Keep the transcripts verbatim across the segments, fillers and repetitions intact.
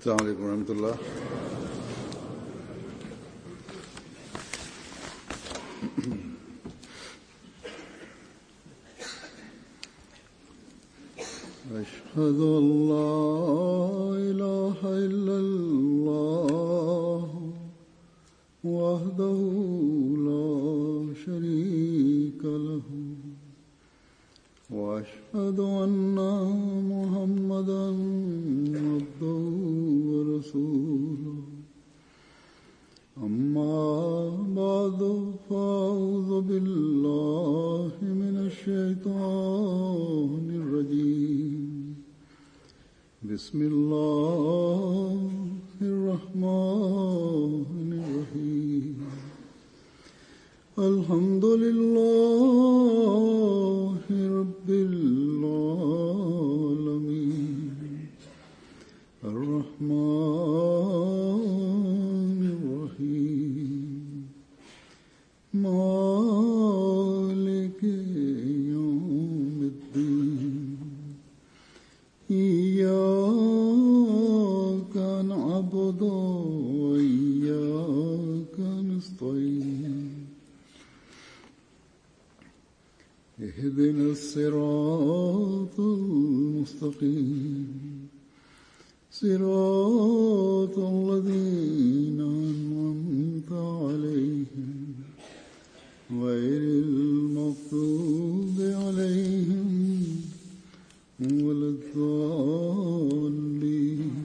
السلام عليكم ورحمة الله. أشهد أن لا إله إلا الله وحده لا شريك له وأشهد أن محمدا عبده ورسوله أما بعد فأعوذ بالله من الشيطان الرجيم بسم الله الرحمن الرحيم الحمد لله رب العالمين الرحمن الرحيم مالك يوم الدين إياك نعبد وإياك نستعين اهدنا الصراط المستقيم صراط الذين أنعمت عليهم غير المغضوب عليهم ولا الضالين.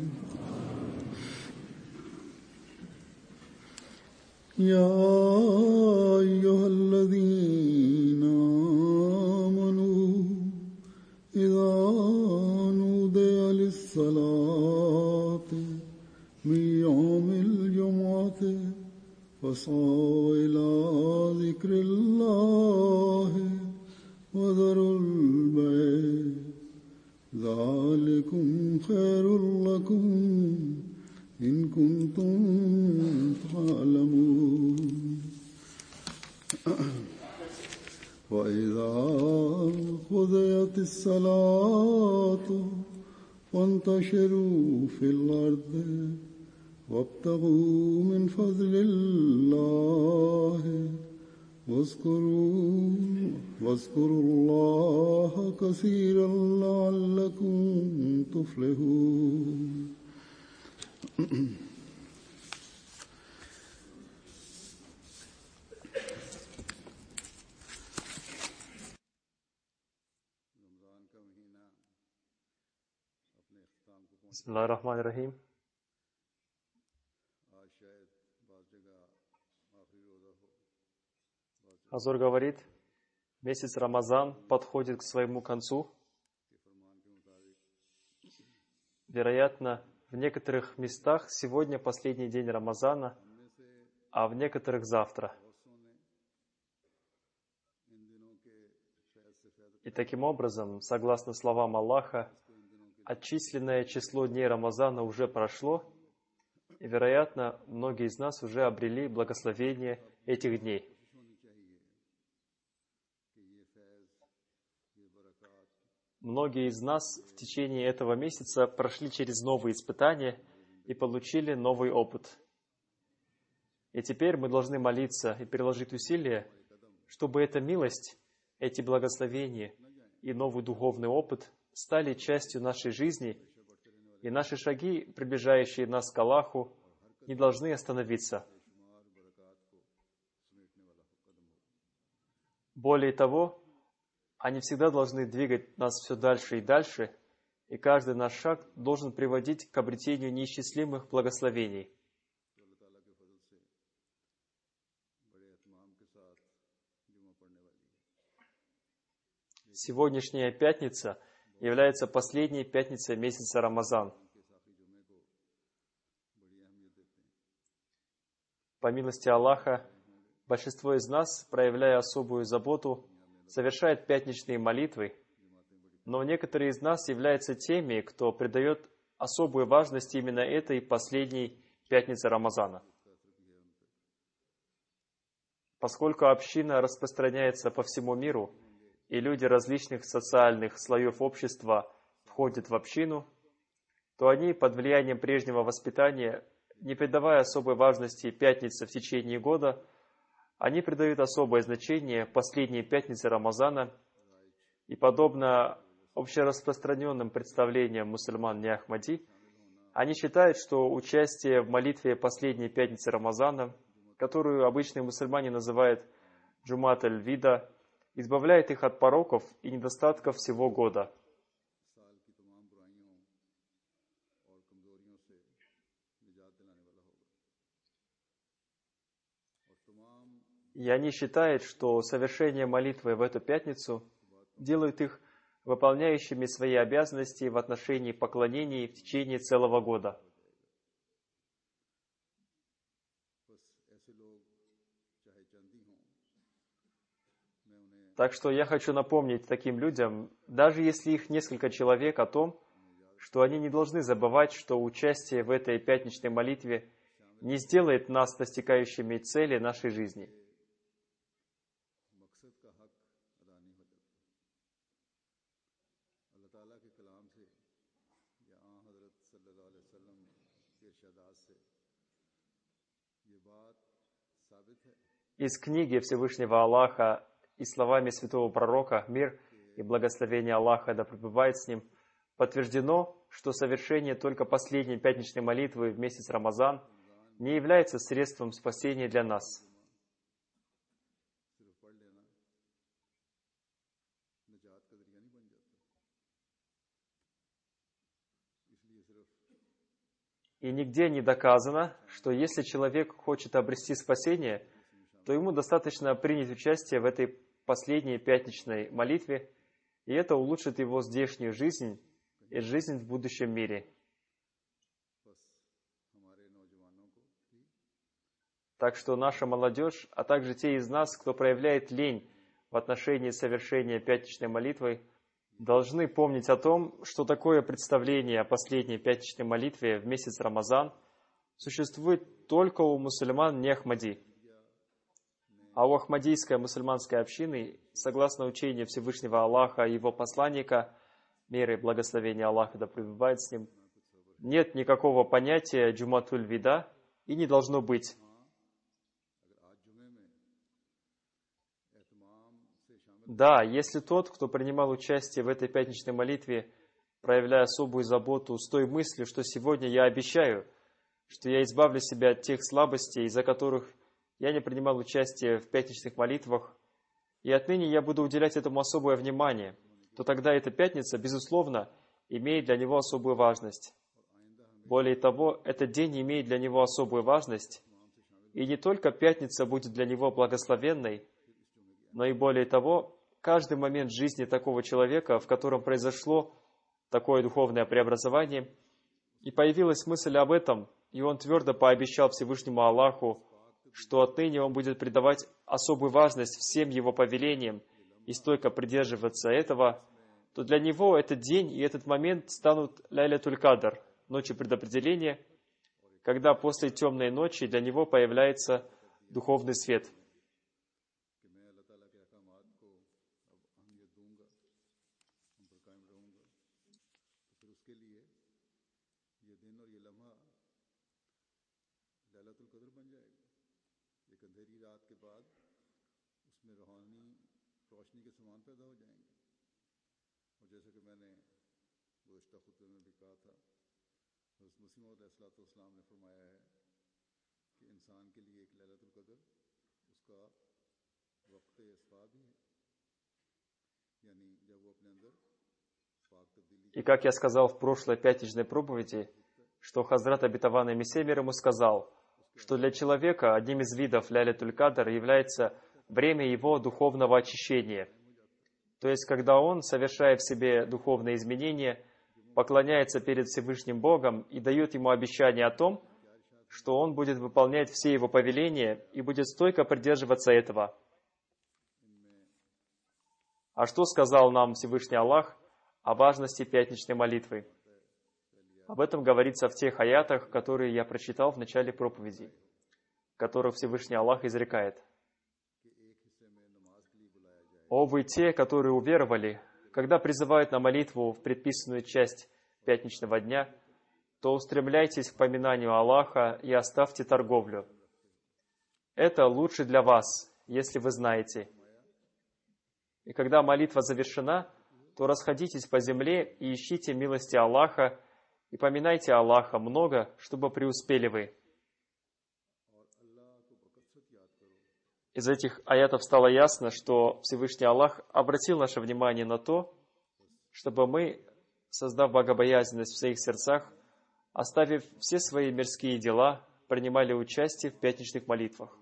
يا أيها الذين آمنوا إذا نودي للصلاة من يوم الجمعة فاسعوا إلى ذكر الله وذروا البيع ذلكم خير لكم إن كنتم تعلمون. وإذا قضيت الصلاة فانتشروا في الأرض وابتغوا من فضل الله واذكروا واذكروا الله كثيرا لعلكم تفلحون. Бисмиллахир-рахманир-рахим. Хазур говорит, месяц Рамазан подходит к своему концу. Вероятно, в некоторых местах сегодня последний день Рамазана, а в некоторых завтра. И таким образом, согласно словам Аллаха, отчисленное число дней Рамазана уже прошло, и, вероятно, многие из нас уже обрели благословение этих дней. Многие из нас в течение этого месяца прошли через новые испытания и получили новый опыт. И теперь мы должны молиться и приложить усилия, чтобы эта милость, эти благословения и новый духовный опыт стали частью нашей жизни, и наши шаги, приближающие нас к Аллаху, не должны остановиться. Более того, они всегда должны двигать нас все дальше и дальше, и каждый наш шаг должен приводить к обретению неисчислимых благословений. Сегодняшняя пятница является последней пятницей месяца Рамазан. По милости Аллаха, большинство из нас, проявляя особую заботу, совершает пятничные молитвы, но некоторые из нас являются теми, кто придает особую важность именно этой последней пятнице Рамазана. Поскольку община распространяется по всему миру, и люди различных социальных слоев общества входят в общину, то они под влиянием прежнего воспитания, не придавая особой важности пятнице в течение года, они придают особое значение последней пятнице Рамазана, и подобно общераспространенным представлениям мусульман не Ахмади, они считают, что участие в молитве последней пятницы Рамазана, которую обычные мусульмане называют Джумат аль-Вида, избавляет их от пороков и недостатков всего года. И они считают, что совершение молитвы в эту пятницу делает их выполняющими свои обязанности в отношении поклонений в течение целого года. Так что я хочу напомнить таким людям, даже если их несколько человек, о том, что они не должны забывать, что участие в этой пятничной молитве не сделает нас достигающими цели нашей жизни. Из книги Всевышнего Аллаха и словами святого пророка, мир и благословение Аллаха да пребывает с ним, подтверждено, что совершение только последней пятничной молитвы в месяц Рамазан не является средством спасения для нас. И нигде не доказано, что если человек хочет обрести спасение, то ему достаточно принять участие в этой последней пятничной молитве, и это улучшит его здешнюю жизнь и жизнь в будущем мире. Так что наша молодежь, а также те из нас, кто проявляет лень в отношении совершения пятничной молитвы, должны помнить о том, что такое представление о последней пятничной молитве в месяц Рамазан существует только у мусульман не Ахмади. А у ахмадийской мусульманской общины, согласно учению Всевышнего Аллаха и его посланника, мир и благословение Аллаха да пребывает с ним, нет никакого понятия Джуматуль Вида и не должно быть. Да, если тот, кто принимал участие в этой пятничной молитве, проявляя особую заботу с той мыслью, что сегодня я обещаю, что я избавлю себя от тех слабостей, из-за которых я не принимал участие в пятничных молитвах, и отныне я буду уделять этому особое внимание, то тогда эта пятница, безусловно, имеет для него особую важность. Более того, этот день имеет для него особую важность, и не только пятница будет для него благословенной, но и более того, каждый момент жизни такого человека, в котором произошло такое духовное преобразование, и появилась мысль об этом, и он твердо пообещал Всевышнему Аллаху, что отныне он будет придавать особую важность всем его повелениям и стойко придерживаться этого, то для него этот день и этот момент станут Лайлятуль Кадр, ночью предопределения, когда после темной ночи для него появляется духовный свет. И как я сказал в прошлой пятничной проповеди, что Хазрат Обетованный Мессия мир ему сказал, что для человека одним из видов Лялятуль Кадр является время его духовного очищения. То есть, когда он, совершая в себе духовные изменения, поклоняется перед Всевышним Богом и дает ему обещание о том, что он будет выполнять все его повеления и будет стойко придерживаться этого. А что сказал нам Всевышний Аллах о важности пятничной молитвы? Об этом говорится в тех аятах, которые я прочитал в начале проповеди, в которых Всевышний Аллах изрекает. «О вы те, которые уверовали, когда призывают на молитву в предписанную часть пятничного дня, то устремляйтесь к поминанию Аллаха и оставьте торговлю. Это лучше для вас, если вы знаете. И когда молитва завершена, то расходитесь по земле и ищите милости Аллаха, и поминайте Аллаха много, чтобы преуспели вы. Из этих аятов стало ясно, что Всевышний Аллах обратил наше внимание на то, чтобы мы, создав богобоязненность в своих сердцах, оставив все свои мирские дела, принимали участие в пятничных молитвах.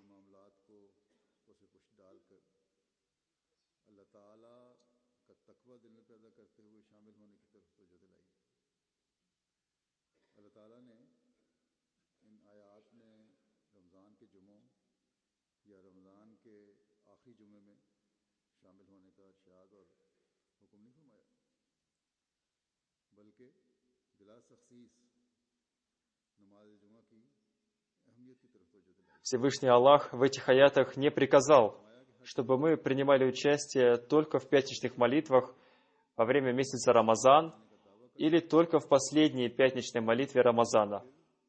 Всевышний Аллах в этих аятах не приказал, чтобы мы принимали участие только в пятничных молитвах во время месяца Рамазан или только в последней пятничной молитве Рамазана.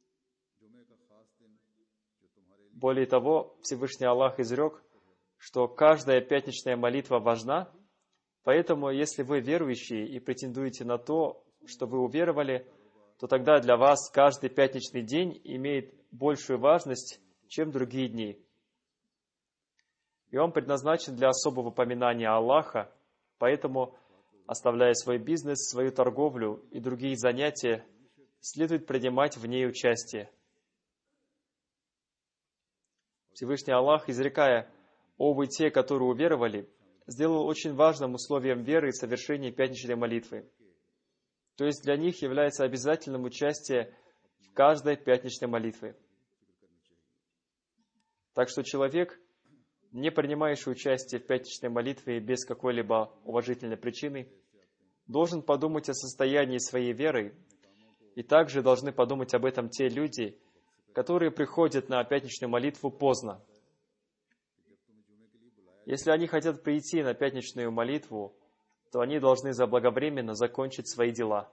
Более того, Всевышний Аллах изрек, что каждая пятничная молитва важна, поэтому если вы верующие и претендуете на то, что вы уверовали, то тогда для вас каждый пятничный день имеет большую важность, чем другие дни. И он предназначен для особого поминания Аллаха, поэтому, оставляя свой бизнес, свою торговлю и другие занятия, следует принимать в ней участие. Всевышний Аллах, изрекая: «О вы те, которые уверовали», сделал очень важным условием веры совершение пятничной молитвы. То есть для них является обязательным участие в каждой пятничной молитве. Так что человек, не принимающий участие в пятничной молитве без какой-либо уважительной причины, должен подумать о состоянии своей веры, и также должны подумать об этом те люди, которые приходят на пятничную молитву поздно. Если они хотят прийти на пятничную молитву, то они должны заблаговременно закончить свои дела.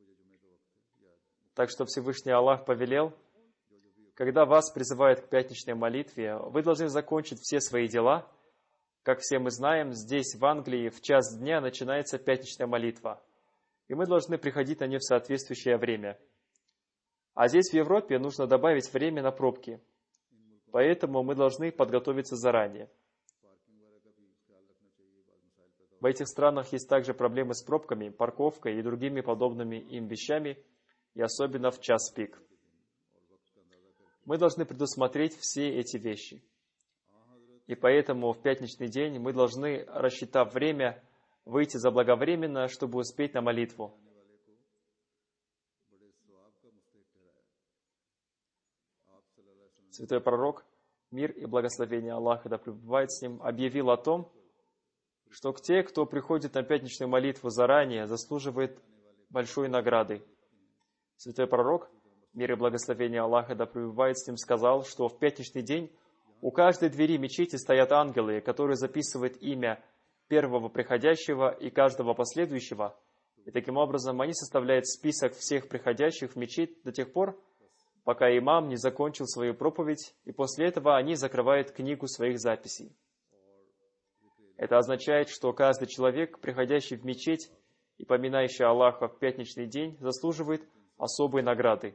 Так что Всевышний Аллах повелел: когда вас призывают к пятничной молитве, вы должны закончить все свои дела. Как все мы знаем, здесь, в Англии, в час дня начинается пятничная молитва, и мы должны приходить на нее в соответствующее время. А здесь, в Европе, нужно добавить время на пробки, поэтому мы должны подготовиться заранее. В этих странах есть также проблемы с пробками, парковкой и другими подобными им вещами, и особенно в час пик. Мы должны предусмотреть все эти вещи. И поэтому в пятничный день мы должны, рассчитав время, выйти заблаговременно, чтобы успеть на молитву. Святой пророк, мир и благословение Аллаха да пребывает с ним, объявил о том, что те, кто приходит на пятничную молитву заранее, заслуживает большой награды. Святой пророк, мир и благословение Аллаха да пребывает с ним, сказал, что в пятничный день у каждой двери мечети стоят ангелы, которые записывают имя первого приходящего и каждого последующего, и таким образом они составляют список всех приходящих в мечеть до тех пор, пока имам не закончил свою проповедь, и после этого они закрывают книгу своих записей. Это означает, что каждый человек, приходящий в мечеть и поминающий Аллаха в пятничный день, заслуживает особой награды.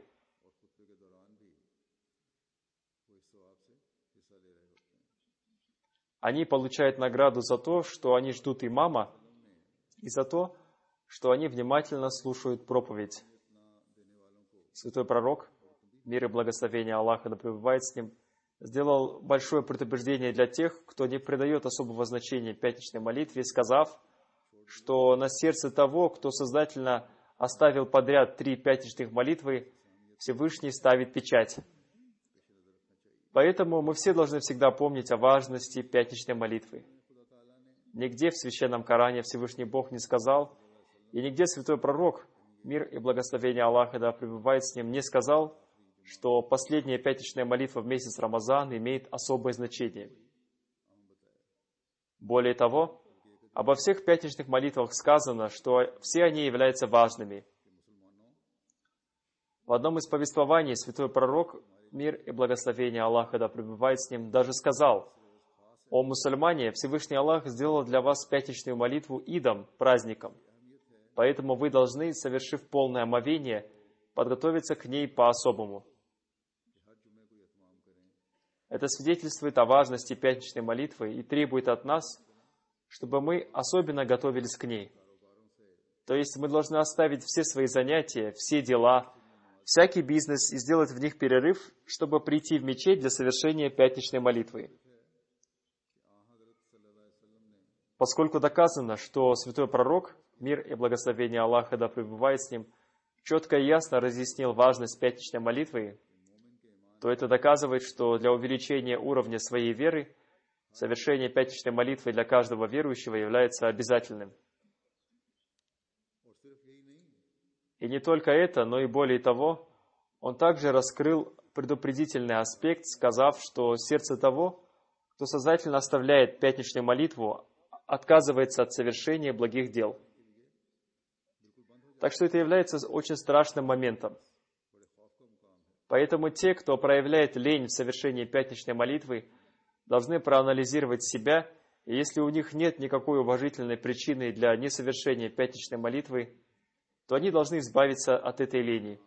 Они получают награду за то, что они ждут имама, и за то, что они внимательно слушают проповедь. Святой пророк, мир и благословение Аллаха да пребывает с ним, сделал большое предупреждение для тех, кто не придает особого значения пятничной молитве, сказав, что на сердце того, кто сознательно оставил подряд три пятничных молитвы, Всевышний ставит печать. Поэтому мы все должны всегда помнить о важности пятничной молитвы. Нигде в Священном Коране Всевышний Бог не сказал, и нигде Святой Пророк, мир и благословение Аллаха да пребывает с ним, не сказал, что последняя пятничная молитва в месяц Рамазан имеет особое значение. Более того, обо всех пятничных молитвах сказано, что все они являются важными. В одном из повествований святой пророк, мир и благословение Аллаха да пребывает с ним, даже сказал: «О мусульмане, Всевышний Аллах сделал для вас пятничную молитву идом, праздником. Поэтому вы должны, совершив полное омовение, подготовиться к ней по-особому». Это свидетельствует о важности пятничной молитвы и требует от нас, чтобы мы особенно готовились к ней. То есть мы должны оставить все свои занятия, все дела, всякий бизнес и сделать в них перерыв, чтобы прийти в мечеть для совершения пятничной молитвы. Поскольку доказано, что святой пророк, мир и благословение Аллаха да пребывает с ним, четко и ясно разъяснил важность пятничной молитвы, то это доказывает, что для увеличения уровня своей веры совершение пятничной молитвы для каждого верующего является обязательным. И не только это, но и более того, он также раскрыл предупредительный аспект, сказав, что сердце того, кто сознательно оставляет пятничную молитву, отказывается от совершения благих дел. Так что это является очень страшным моментом. Поэтому те, кто проявляет лень в совершении пятничной молитвы, должны проанализировать себя, и если у них нет никакой уважительной причины для несовершения пятничной молитвы, то они должны избавиться от этой лени.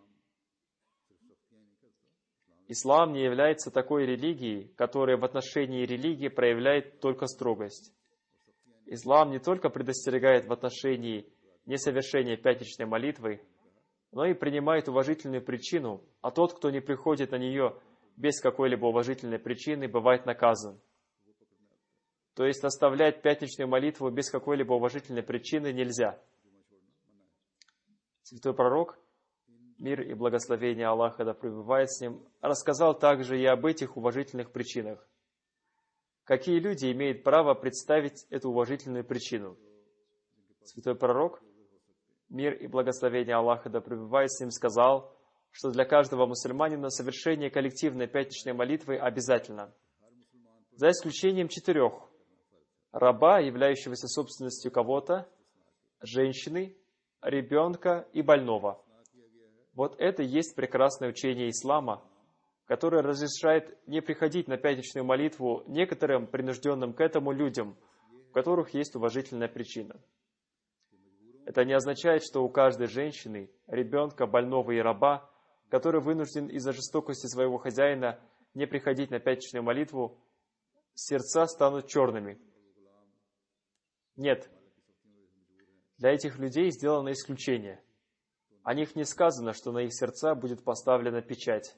Ислам не является такой религией, которая в отношении религии проявляет только строгость. Ислам не только предостерегает в отношении несовершения пятничной молитвы, но и принимает уважительную причину, а тот, кто не приходит на нее без какой-либо уважительной причины, бывает наказан. То есть оставлять пятничную молитву без какой-либо уважительной причины нельзя. Святой пророк, мир и благословение Аллаха да пребывает с ним, рассказал также и об этих уважительных причинах. Какие люди имеют право представить эту уважительную причину? Святой пророк, мир и благословение Аллаха да пребывает с ним, сказал, что для каждого мусульманина совершение коллективной пятничной молитвы обязательно, за исключением четырех: раба, являющегося собственностью кого-то, женщины, ребенка и больного. Вот это и есть прекрасное учение ислама, которое разрешает не приходить на пятничную молитву некоторым принужденным к этому людям, у которых есть уважительная причина. Это не означает, что у каждой женщины, ребенка, больного и раба, который вынужден из-за жестокости своего хозяина не приходить на пятничную молитву, сердца станут черными. Нет. Для этих людей сделано исключение. О них не сказано, что на их сердца будет поставлена печать.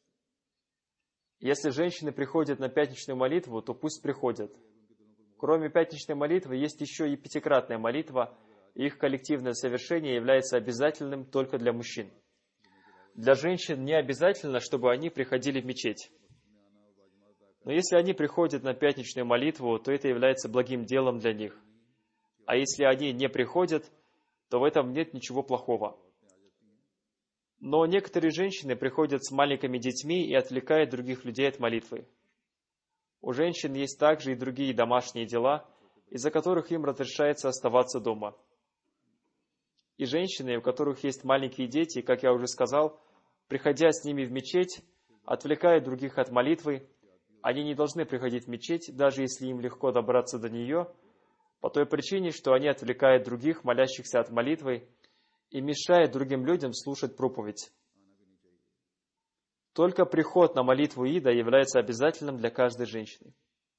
Если женщины приходят на пятничную молитву, то пусть приходят. Кроме пятничной молитвы, есть еще и пятикратная молитва, и их коллективное совершение является обязательным только для мужчин. Для женщин не обязательно, чтобы они приходили в мечеть. Но если они приходят на пятничную молитву, то это является благим делом для них. А если они не приходят, то в этом нет ничего плохого. Но некоторые женщины приходят с маленькими детьми и отвлекают других людей от молитвы. У женщин есть также и другие домашние дела, из-за которых им разрешается оставаться дома. И женщины, у которых есть маленькие дети, как я уже сказал, приходя с ними в мечеть, отвлекают других от молитвы. Они не должны приходить в мечеть, даже если им легко добраться до нее, по той причине, что они отвлекают других, молящихся от молитвы, и мешают другим людям слушать проповедь. Только приход на молитву Ида является обязательным для каждой женщины.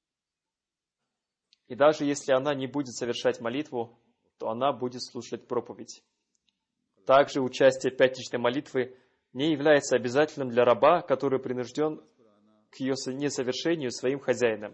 И даже если она не будет совершать молитву, то она будет слушать проповедь. Также участие в пятничной молитве не является обязательным для раба, который принужден к ее несовершению своим хозяином.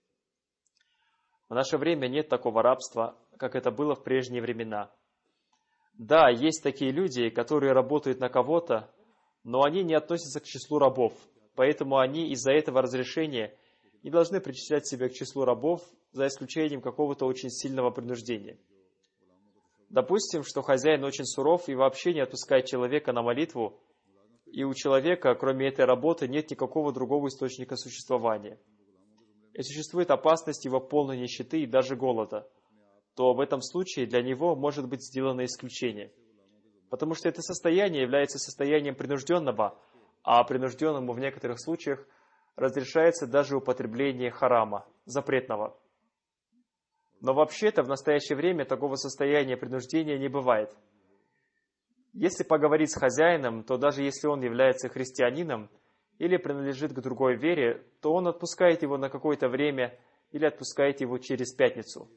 В наше время нет такого рабства, как это было в прежние времена. Да, есть такие люди, которые работают на кого-то, но они не относятся к числу рабов, поэтому они из-за этого разрешения не должны причислять себя к числу рабов, за исключением какого-то очень сильного принуждения. Допустим, что хозяин очень суров и вообще не отпускает человека на молитву, и у человека, кроме этой работы, нет никакого другого источника существования. И существует опасность его полной нищеты и даже голода, то в этом случае для него может быть сделано исключение. Потому что это состояние является состоянием принужденного, а принужденному в некоторых случаях разрешается даже употребление харама, запретного. Но вообще-то в настоящее время такого состояния принуждения не бывает. Если поговорить с хозяином, то даже если он является христианином или принадлежит к другой вере, то он отпускает его на какое-то время или отпускает его через пятницу.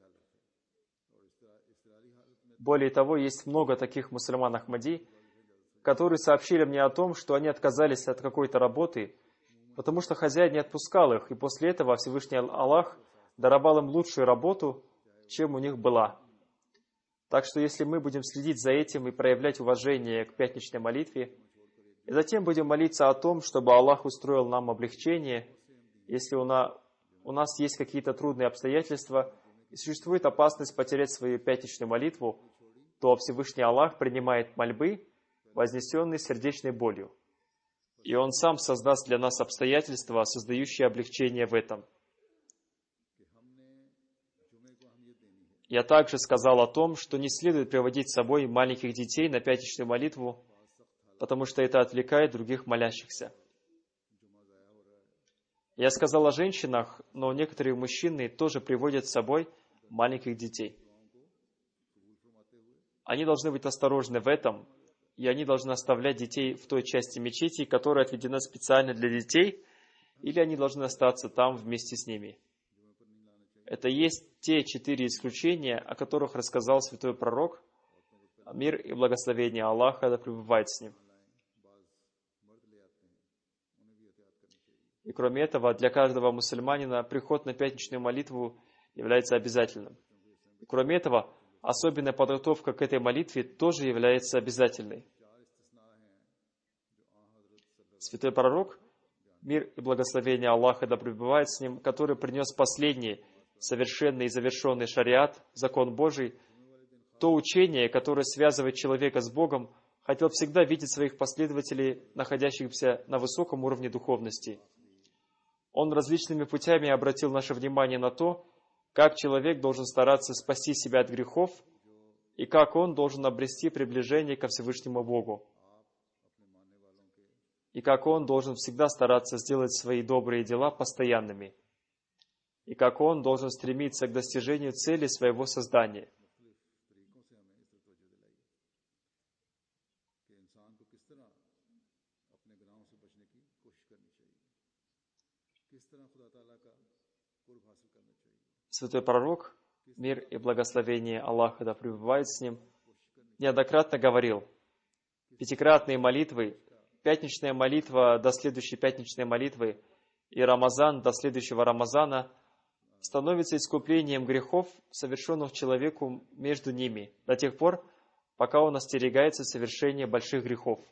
Более того, есть много таких мусульман Ахмади, которые сообщили мне о том, что они отказались от какой-то работы, потому что хозяин не отпускал их, и после этого Всевышний Аллах даровал им лучшую работу, чем у них была. Так что если мы будем следить за этим и проявлять уважение к пятничной молитве, и затем будем молиться о том, чтобы Аллах устроил нам облегчение, если у нас, у нас есть какие-то трудные обстоятельства, и существует опасность потерять свою пятничную молитву, то Всевышний Аллах принимает мольбы, вознесенные сердечной болью. И Он Сам создаст для нас обстоятельства, создающие облегчение в этом. Я также сказал о том, что не следует приводить с собой маленьких детей на пятничную молитву, потому что это отвлекает других молящихся. Я сказал о женщинах, но некоторые мужчины тоже приводят с собой маленьких детей. Они должны быть осторожны в этом, и они должны оставлять детей в той части мечети, которая отведена специально для детей, или они должны остаться там вместе с ними. Это есть те четыре исключения, о которых рассказал святой пророк, мир и благословение Аллаха да пребывает с ним. И кроме этого, для каждого мусульманина приход на пятничную молитву является обязательным. И кроме этого, особенная подготовка к этой молитве тоже является обязательной. Святой пророк, мир и благословение Аллаха да пребывает с ним, который принес последний, совершенный и завершенный шариат, закон Божий, то учение, которое связывает человека с Богом, хотел всегда видеть своих последователей, находящихся на высоком уровне духовности. Он различными путями обратил наше внимание на то, как человек должен стараться спасти себя от грехов и как он должен обрести приближение ко Всевышнему Богу. И как он должен всегда стараться сделать свои добрые дела постоянными. И как он должен стремиться к достижению цели своего создания. Святой пророк, мир и благословение Аллаха да пребывает с ним, неоднократно говорил: пятикратные молитвы, пятничная молитва до следующей пятничной молитвы и Рамазан до следующего Рамазана становится искуплением грехов, совершенных человеку между ними, до тех пор, пока он остерегается совершения больших грехов.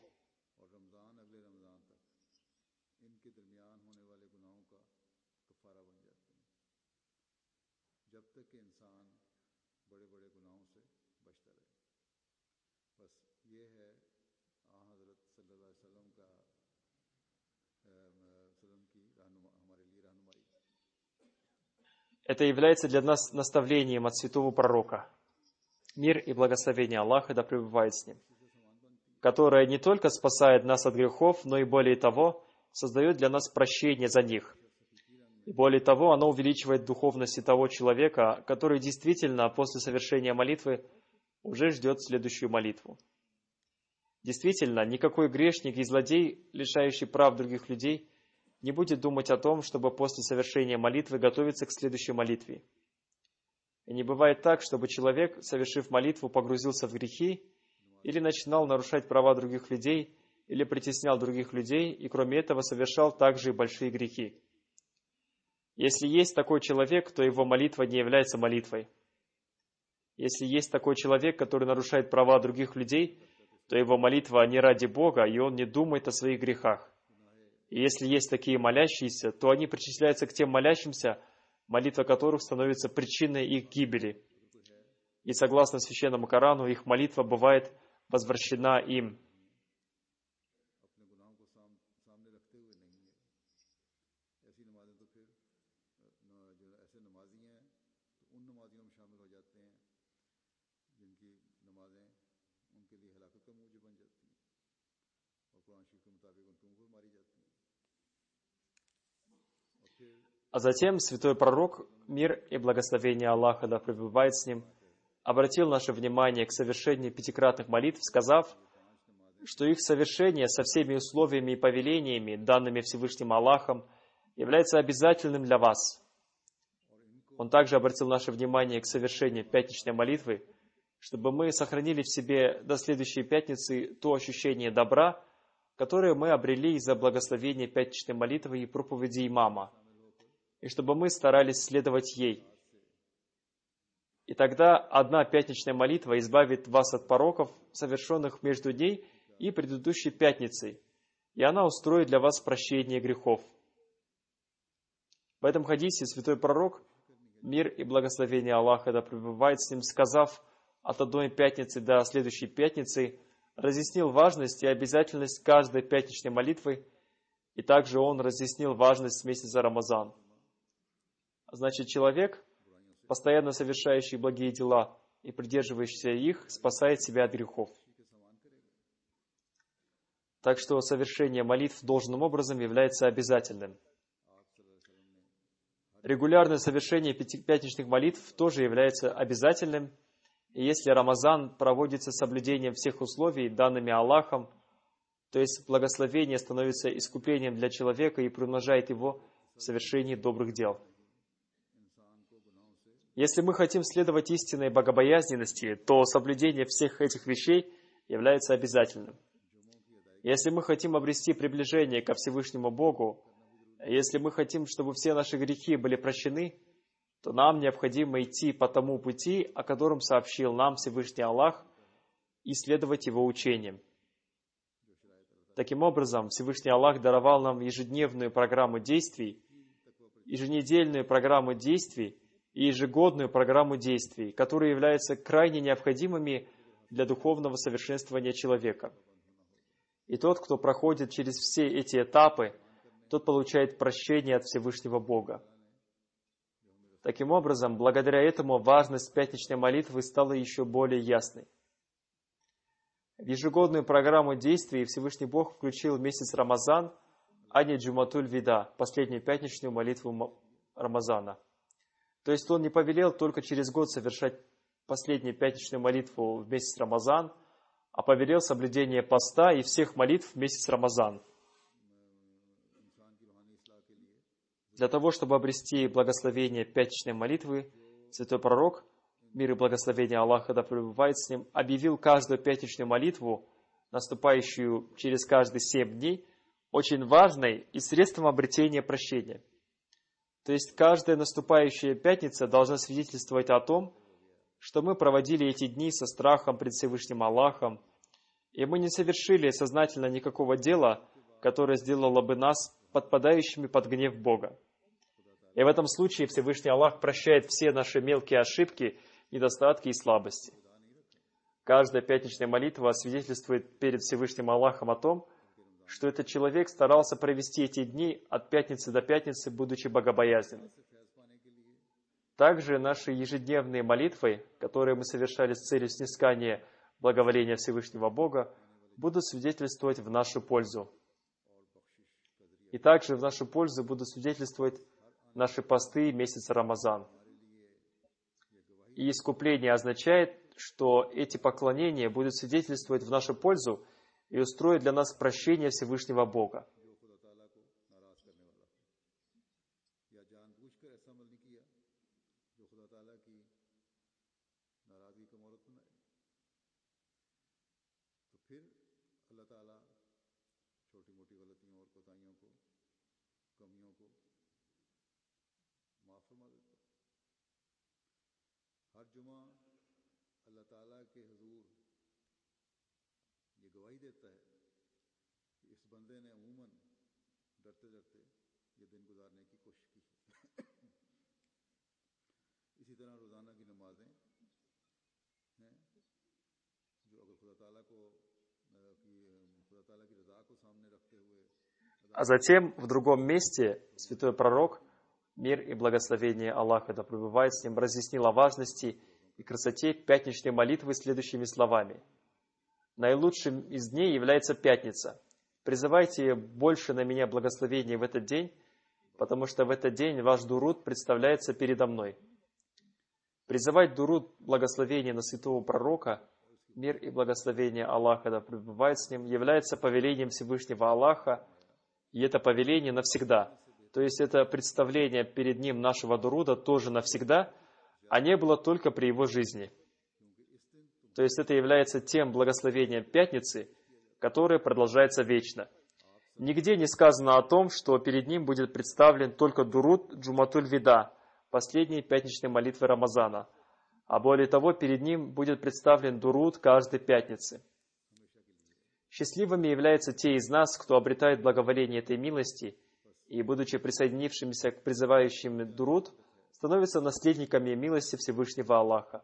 Это является для нас наставлением от святого пророка, мир и благословение Аллаха да пребывает с ним, которое не только спасает нас от грехов, но и более того, создает для нас прощение за них. И более того, оно увеличивает духовность того человека, который действительно после совершения молитвы уже ждет следующую молитву. Действительно, никакой грешник и злодей, лишающий прав других людей, не будет думать о том, чтобы после совершения молитвы готовиться к следующей молитве. И не бывает так, чтобы человек, совершив молитву, погрузился в грехи или начинал нарушать права других людей, или притеснял других людей, и кроме этого совершал также и большие грехи. Если есть такой человек, то его молитва не является молитвой. Если есть такой человек, который нарушает права других людей, то его молитва не ради Бога, и он не думает о своих грехах. И если есть такие молящиеся, то они причисляются к тем молящимся, молитва которых становится причиной их гибели. И согласно Священному Корану, их молитва бывает возвращена им. А затем святой пророк, мир и благословение Аллаха да пребывает с ним, обратил наше внимание к совершению пятикратных молитв, сказав, что их совершение со всеми условиями и повелениями, данными Всевышним Аллахом, является обязательным для вас. Он также обратил наше внимание к совершению пятничной молитвы, чтобы мы сохранили в себе до следующей пятницы то ощущение добра, которое мы обрели из-за благословения пятничной молитвы и проповеди имама, и чтобы мы старались следовать ей. И тогда одна пятничная молитва избавит вас от пороков, совершенных между ней и предыдущей пятницей, и она устроит для вас прощение грехов. В этом хадисе святой пророк, мир и благословение Аллаха да пребывает с ним, сказав от одной пятницы до следующей пятницы, разъяснил важность и обязательность каждой пятничной молитвы, и также он разъяснил важность месяца Рамазан. Значит, человек, постоянно совершающий благие дела и придерживающийся их, спасает себя от грехов. Так что совершение молитв должным образом является обязательным. Регулярное совершение пятничных молитв тоже является обязательным, и если Рамазан проводится с соблюдением всех условий, данными Аллахом, то есть благословение становится искуплением для человека и приумножает его в совершении добрых дел. Если мы хотим следовать истинной богобоязненности, то соблюдение всех этих вещей является обязательным. Если мы хотим обрести приближение ко Всевышнему Богу, если мы хотим, чтобы все наши грехи были прощены, то нам необходимо идти по тому пути, о котором сообщил нам Всевышний Аллах, и следовать Его учениям. Таким образом, Всевышний Аллах даровал нам ежедневную программу действий, еженедельную программу действий и ежегодную программу действий, которые являются крайне необходимыми для духовного совершенствования человека. И тот, кто проходит через все эти этапы, тот получает прощение от Всевышнего Бога. Таким образом, благодаря этому важность пятничной молитвы стала еще более ясной. В ежегодную программу действий Всевышний Бог включил месяц Рамазан, а не Джуматуль Вида, последнюю пятничную молитву Рамазана. То есть Он не повелел только через год совершать последнюю пятничную молитву в месяц Рамазан, а повелел соблюдение поста и всех молитв в месяц Рамазан. Для того, чтобы обрести благословение пятничной молитвы, святой пророк, мир и благословение Аллаха да пребывает с ним, объявил каждую пятничную молитву, наступающую через каждые семь дней, очень важной и средством обретения прощения. То есть каждая наступающая пятница должна свидетельствовать о том, что мы проводили эти дни со страхом пред Всевышним Аллахом, и мы не совершили сознательно никакого дела, которое сделало бы нас подпадающими под гнев Бога. И в этом случае Всевышний Аллах прощает все наши мелкие ошибки, недостатки и слабости. Каждая пятничная молитва свидетельствует перед Всевышним Аллахом о том, что этот человек старался провести эти дни от пятницы до пятницы, будучи богобоязненным. Также наши ежедневные молитвы, которые мы совершали с целью снискания благоволения Всевышнего Бога, будут свидетельствовать в нашу пользу. И также в нашу пользу будут свидетельствовать наши посты месяца Рамазан. И искупление означает, что эти поклонения будут свидетельствовать в нашу пользу и устроить для нас прощение Всевышнего Бога. А затем в другом месте святой пророк, мир и благословение Аллаха да пребывает с ним, разъяснил о важности и красоте пятничной молитвы следующими словами. Наилучшим из дней является пятница. Призывайте больше на меня благословений в этот день, потому что в этот день ваш дуруд представляется передо мной. Призывать дуруд благословения на святого пророка, мир и благословение Аллаха да пребывает с ним, является повелением Всевышнего Аллаха, и это повеление навсегда. То есть это представление перед ним нашего дуруда тоже навсегда, а не было только при его жизни. То есть это является тем благословением пятницы, которое продолжается вечно. Нигде не сказано о том, что перед ним будет представлен только дуруд Джуматуль-Вида, последней пятничной молитвы Рамазана, а более того, перед ним будет представлен дуруд каждой пятницы. Счастливыми являются те из нас, кто обретает благоволение этой милости и, будучи присоединившимися к призывающим дуруд, становятся наследниками милости Всевышнего Аллаха.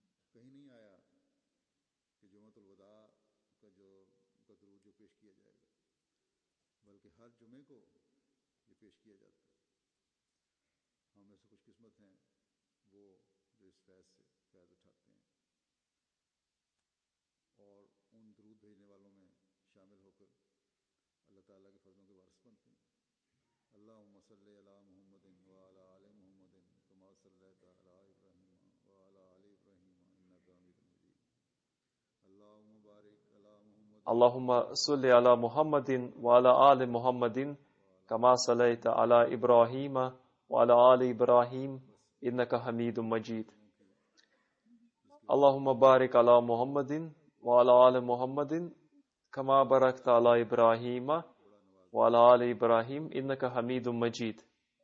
Аллахумма салли аля Мухаммадин ва аля али Мухаммадин, кама салайта аля Ибрахима ва аля али Ибрахим, иннака хамидум маджид. Аллахумма барик аля Мухаммадин ва аля али Мухаммадин, кама баракта аля Ибрахима ва аля али Ибрахим, иннака хамидум маджид.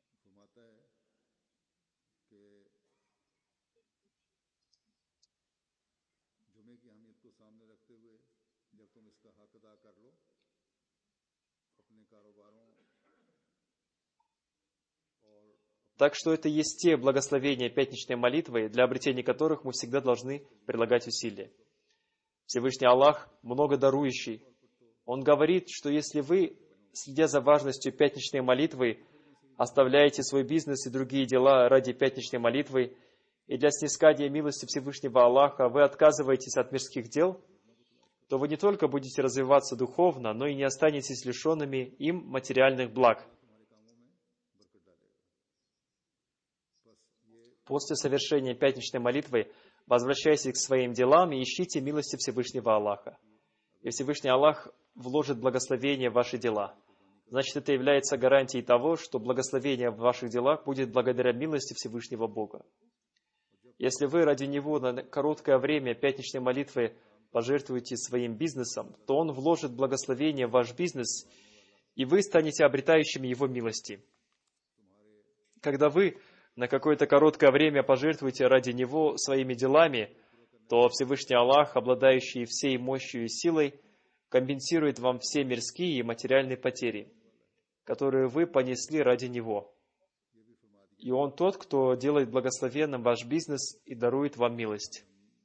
Так что это есть те благословения пятничной молитвы, для обретения которых мы всегда должны прилагать усилия. Всевышний Аллах много дарующий. Он говорит, что если вы, следя за важностью пятничной молитвы, оставляете свой бизнес и другие дела ради пятничной молитвы, и для снискания милости Всевышнего Аллаха вы отказываетесь от мирских дел, то вы не только будете развиваться духовно, но и не останетесь лишенными им материальных благ. После совершения пятничной молитвы возвращайтесь к своим делам и ищите милости Всевышнего Аллаха. И Всевышний Аллах вложит благословение в ваши дела. Значит, это является гарантией того, что благословение в ваших делах будет благодаря милости Всевышнего Бога. Если вы ради Него на короткое время пятничной молитвы пожертвуете своим бизнесом, то Он вложит благословение в ваш бизнес, и вы станете обретающими Его милости. Когда вы на какое-то короткое время пожертвуете ради Него своими делами, то Всевышний Аллах, обладающий всей мощью и силой, компенсирует вам все мирские и материальные потери, которые вы понесли ради Него. И Он тот, кто делает благословенным ваш бизнес и дарует вам милость.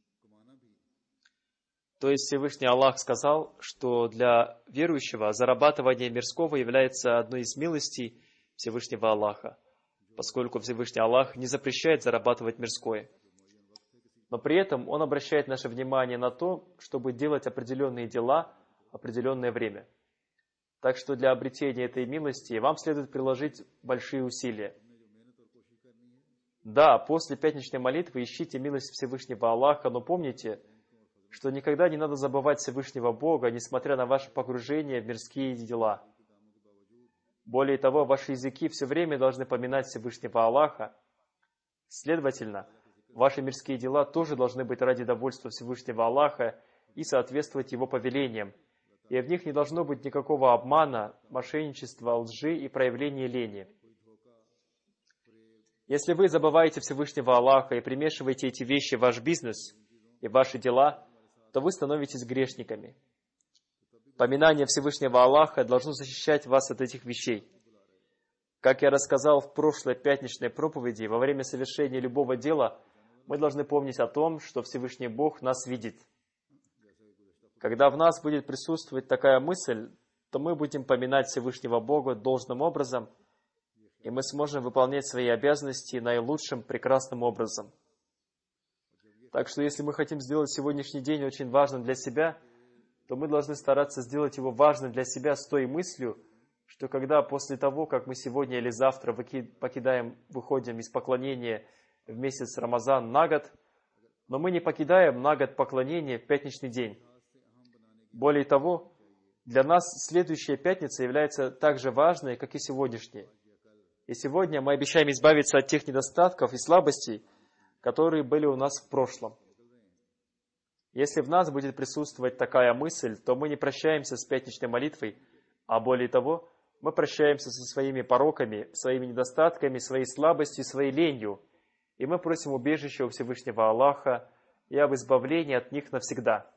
То есть Всевышний Аллах сказал, что для верующего зарабатывание мирского является одной из милостей Всевышнего Аллаха, поскольку Всевышний Аллах не запрещает зарабатывать мирское. Но при этом Он обращает наше внимание на то, чтобы делать определенные дела в определенное время. Так что для обретения этой милости вам следует приложить большие усилия. Да, после пятничной молитвы ищите милость Всевышнего Аллаха, но помните, что никогда не надо забывать Всевышнего Бога, несмотря на ваше погружение в мирские дела. Более того, ваши языки все время должны поминать Всевышнего Аллаха. Следовательно, ваши мирские дела тоже должны быть ради довольства Всевышнего Аллаха и соответствовать Его повелениям, и в них не должно быть никакого обмана, мошенничества, лжи и проявления лени. Если вы забываете Всевышнего Аллаха и примешиваете эти вещи в ваш бизнес и в ваши дела, то вы становитесь грешниками. Поминание Всевышнего Аллаха должно защищать вас от этих вещей. Как я рассказал в прошлой пятничной проповеди, во время совершения любого дела мы должны помнить о том, что Всевышний Бог нас видит. Когда в нас будет присутствовать такая мысль, то мы будем поминать Всевышнего Бога должным образом, и мы сможем выполнять свои обязанности наилучшим, прекрасным образом. Так что если мы хотим сделать сегодняшний день очень важным для себя, то мы должны стараться сделать его важным для себя с той мыслью, что когда после того, как мы сегодня или завтра покидаем, выходим из поклонения в месяц Рамазан на год, но мы не покидаем на год поклонение в пятничный день. Более того, для нас следующая пятница является так же важной, как и сегодняшняя. И сегодня мы обещаем избавиться от тех недостатков и слабостей, которые были у нас в прошлом. Если в нас будет присутствовать такая мысль, то мы не прощаемся с пятничной молитвой, а более того, мы прощаемся со своими пороками, своими недостатками, своей слабостью, своей ленью, и мы просим убежища у Всевышнего Аллаха и об избавлении от них навсегда.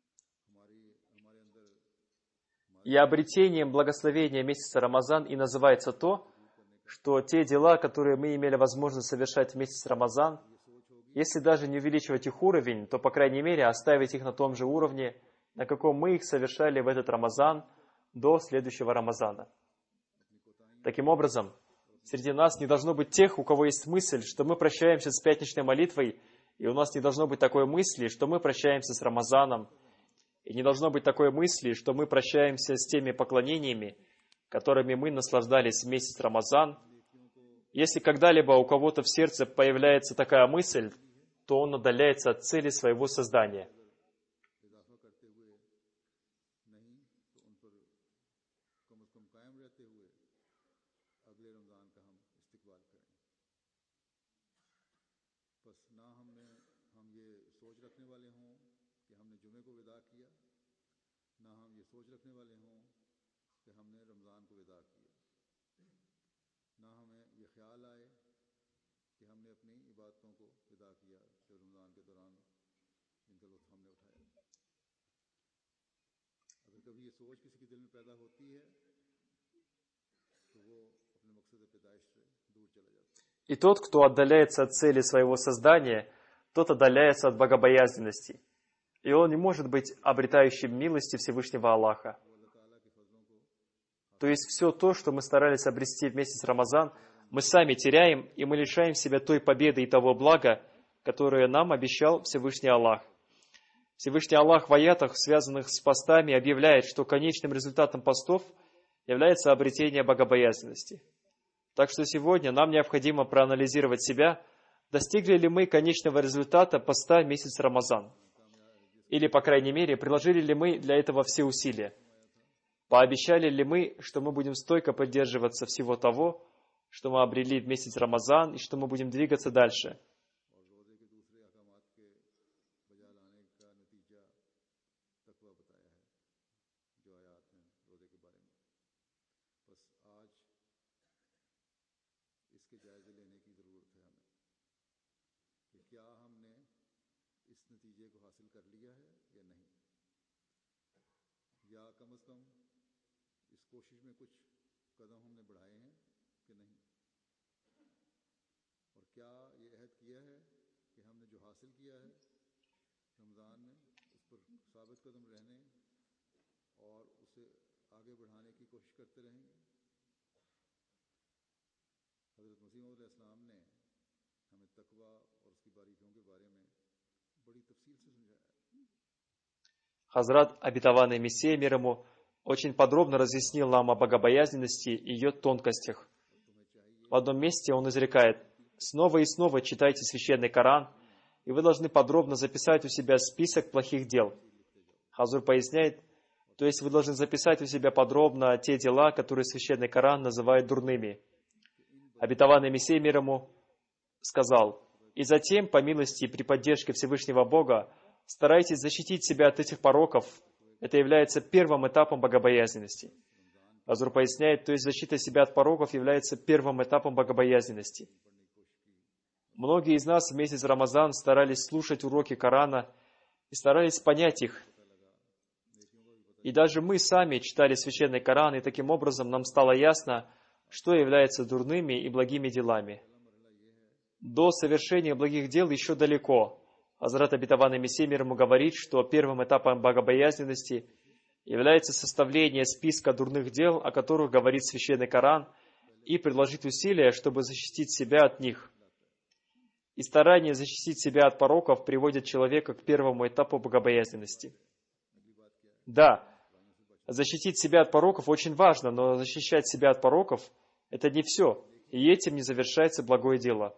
И обретением благословения месяца Рамазан и называется то, что те дела, которые мы имели возможность совершать в месяц Рамазан, если даже не увеличивать их уровень, то, по крайней мере, оставить их на том же уровне, на каком мы их совершали в этот Рамазан до следующего Рамазана. Таким образом, среди нас не должно быть тех, у кого есть мысль, что мы прощаемся с пятничной молитвой, и у нас не должно быть такой мысли, что мы прощаемся с Рамазаном, и не должно быть такой мысли, что мы прощаемся с теми поклонениями, которыми мы наслаждались в месяц Рамазан. Если когда-либо у кого-то в сердце появляется такая мысль, то он отдаляется от цели своего создания. И тот, кто отдаляется от цели своего создания, тот отдаляется от богобоязненности. И он не может быть обретающим милости Всевышнего Аллаха. То есть все то, что мы старались обрести в месяц Рамазан, мы сами теряем, и мы лишаем себя той победы и того блага, которое нам обещал Всевышний Аллах. Всевышний Аллах в аятах, связанных с постами, объявляет, что конечным результатом постов является обретение богобоязненности. Так что сегодня нам необходимо проанализировать себя, достигли ли мы конечного результата поста в месяц Рамазан. Или, по крайней мере, приложили ли мы для этого все усилия. Пообещали ли мы, что мы будем стойко поддерживаться всего того, что мы обрели в месяц Рамазан, и что мы будем двигаться дальше. Хазрат, обетованный Мессия мир ему, очень подробно разъяснил нам о богобоязненности и ее тонкостях. В одном месте он изрекает: «Снова и снова читайте священный Коран, и вы должны подробно записать у себя список плохих дел». Хазур поясняет: то есть вы должны записать у себя подробно те дела, которые священный Коран называет дурными. Обетованный Мессия мир ему сказал: «И затем, по милости и при поддержке Всевышнего Бога, старайтесь защитить себя от этих пороков. Это является первым этапом богобоязненности». Хазур поясняет, то есть защита себя от пороков является первым этапом богобоязненности. Многие из нас в месяц Рамазан старались слушать уроки Корана и старались понять их. И даже мы сами читали священный Коран, и таким образом нам стало ясно, что является дурными и благими делами. До совершения благих дел еще далеко. Хазрат, обетованный Мессия мир ему, говорит, что первым этапом богобоязненности является составление списка дурных дел, о которых говорит священный Коран, и приложить усилия, чтобы защитить себя от них. И старание защитить себя от пороков приводит человека к первому этапу богобоязненности. Да, защитить себя от пороков очень важно, но защищать себя от пороков – это не все, и этим не завершается благое дело.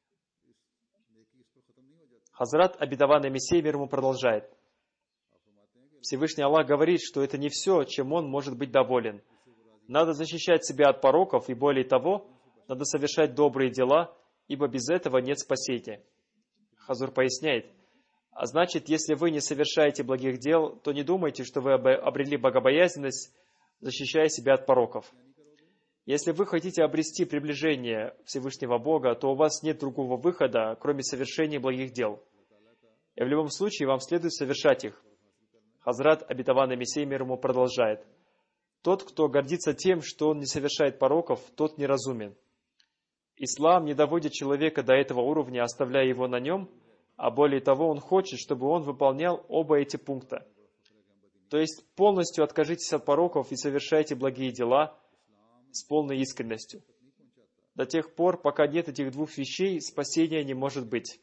Хазрат Обетованный Мессия мир ему продолжает. Всевышний Аллах говорит, что это не все, чем Он может быть доволен. Надо защищать себя от пороков, и более того, надо совершать добрые дела, ибо без этого нет спасения. Хазур поясняет, а значит, если вы не совершаете благих дел, то не думайте, что вы обрели богобоязненность, защищая себя от пороков. Если вы хотите обрести приближение Всевышнего Бога, то у вас нет другого выхода, кроме совершения благих дел. И в любом случае вам следует совершать их. Хазрат Обетованный Мессия мир ему продолжает. Тот, кто гордится тем, что он не совершает пороков, тот неразумен. Ислам не доводит человека до этого уровня, оставляя его на нем, а более того, он хочет, чтобы он выполнял оба эти пункта. То есть полностью откажитесь от пороков и совершайте благие дела с полной искренностью. До тех пор, пока нет этих двух вещей, спасения не может быть.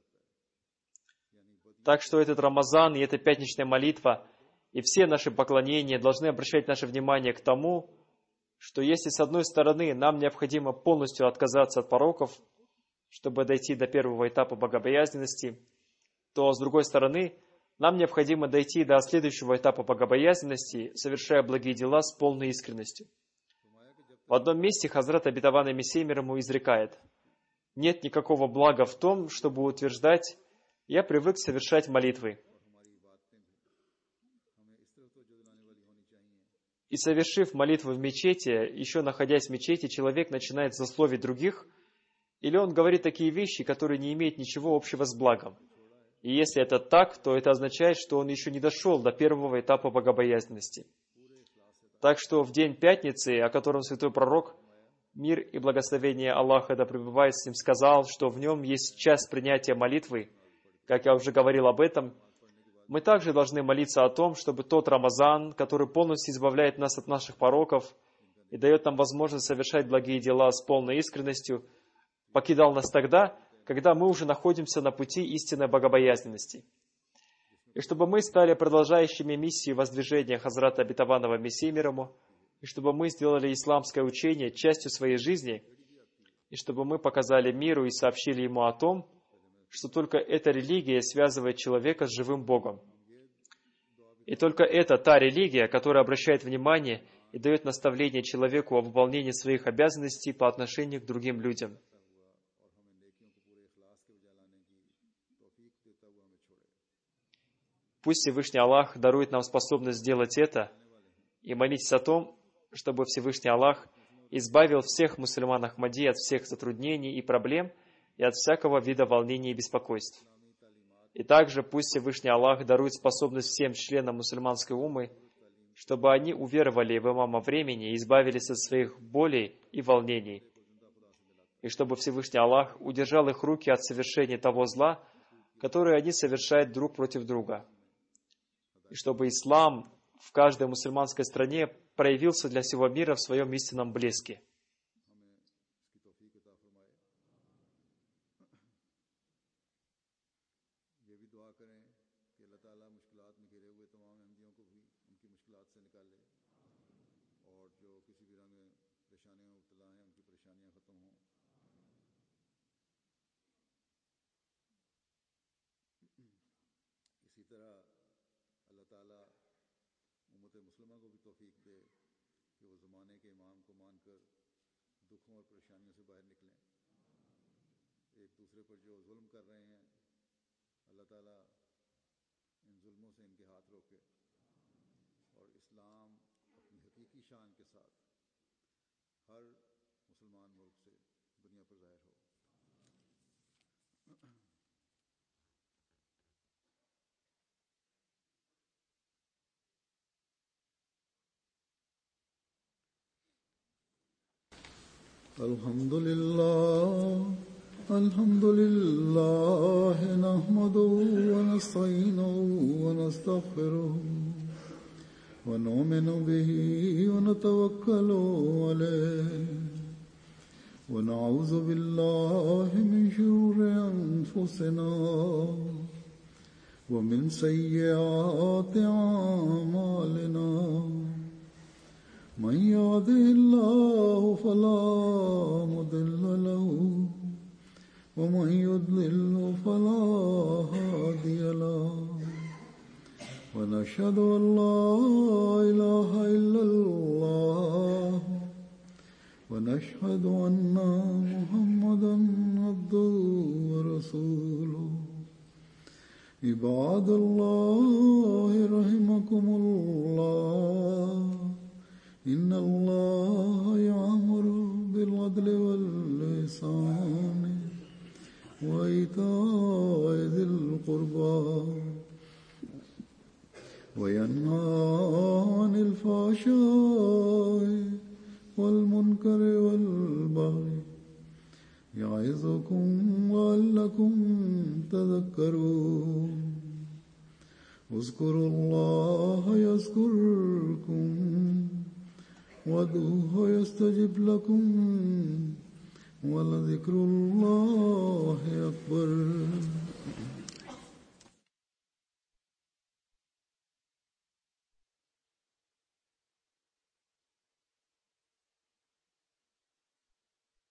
Так что этот Рамазан и эта пятничная молитва и все наши поклонения должны обращать наше внимание к тому, что если с одной стороны нам необходимо полностью отказаться от пороков, чтобы дойти до первого этапа богобоязненности, то с другой стороны нам необходимо дойти до следующего этапа богобоязненности, совершая благие дела с полной искренностью. В одном месте Хазрат Обетованный Мессия мир ему изрекает: «Нет никакого блага в том, чтобы утверждать, я привык совершать молитвы. И совершив молитву в мечети, еще находясь в мечети, человек начинает злословить других, или он говорит такие вещи, которые не имеют ничего общего с благом. И если это так, то это означает, что он еще не дошел до первого этапа богобоязненности. Так что в день пятницы, о котором святой пророк, мир и благословение Аллаха да пребывает с ним, сказал, что в нем есть час принятия молитвы, как я уже говорил об этом, мы также должны молиться о том, чтобы тот Рамазан, который полностью избавляет нас от наших пороков и дает нам возможность совершать благие дела с полной искренностью, покидал нас тогда, когда мы уже находимся на пути истинной богобоязненности. И чтобы мы стали продолжающими миссию воздвижения Хазрата Обетованного Мессии мир ему, и чтобы мы сделали исламское учение частью своей жизни, и чтобы мы показали миру и сообщили ему о том, что только эта религия связывает человека с живым Богом. И только это та религия, которая обращает внимание и дает наставление человеку о выполнении своих обязанностей по отношению к другим людям. Пусть Всевышний Аллах дарует нам способность сделать это и молитесь о том, чтобы Всевышний Аллах избавил всех мусульман Ахмади от всех затруднений и проблем и от всякого вида волнений и беспокойств. И также пусть Всевышний Аллах дарует способность всем членам мусульманской уммы, чтобы они уверовали в имама времени и избавились от своих болей и волнений, и чтобы Всевышний Аллах удержал их руки от совершения того зла, которое они совершают друг против друга, и чтобы ислам в каждой мусульманской стране проявился для всего мира в своем истинном блеске. الحمد لله الحمد لله نحمده ونستعينه ونستغفره ونؤمن به ونتوكل عليه ونعوذ بالله من شرور أنفسنا ومن سيئات أعمالنا من يهده الله فلا مضل له ومن يضلل فلا هادي له ونشهد أن لا إله إلا الله ونشهد أن محمدا عبده ورسوله عباد الله رحمكم الله إن الله يأمر بالعدل والإحسان وإيتاء ذي القربى وينهى عن الفحشاء والمنكر والبغي يعظكم لعلكم تذكرون اذكروا الله يذكركم وادعوه يستجب لكم ولذكر الله أكبر.